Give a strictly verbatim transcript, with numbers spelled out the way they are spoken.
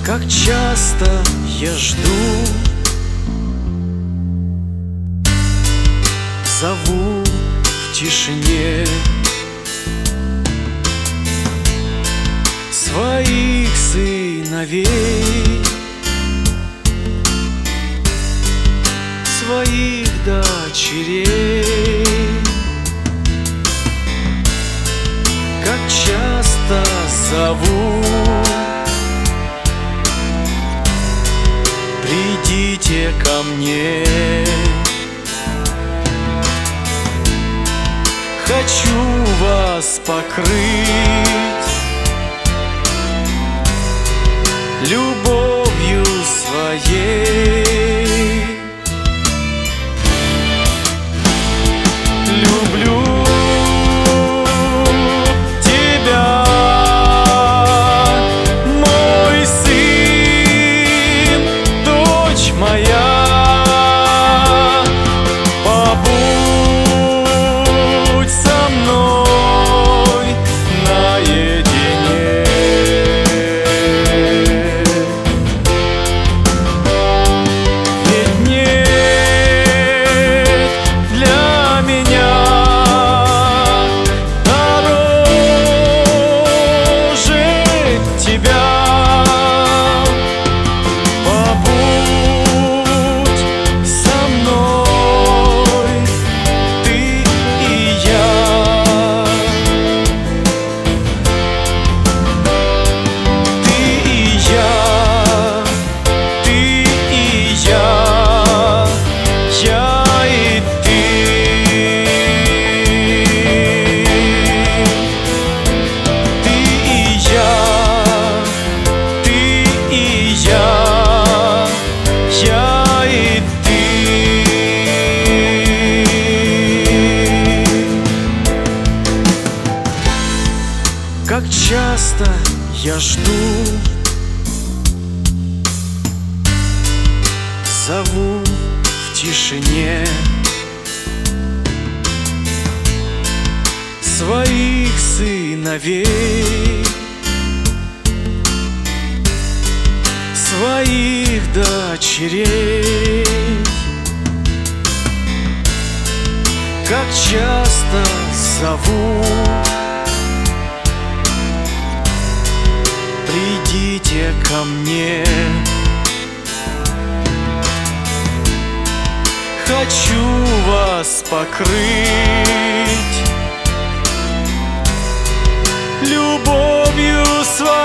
Как часто я жду, зову в тишине своих сыновей, своих дочерей. Как часто зову: придите ко мне. Хочу вас покрыть любовью своей. Люблю тебя, мой сын, дочь моя. Побудь со мной наедине. Ведь нет для меня дороже тебя. Побудь со мной, ты и я. Ты и я, ты и я, я и ты. Ты и я, ты и я, я и ты. Как часто я жду, зову в тишине своих сыновей, своих дочерей. Как часто зову: придите ко мне. Хочу вас покрыть любовью своей.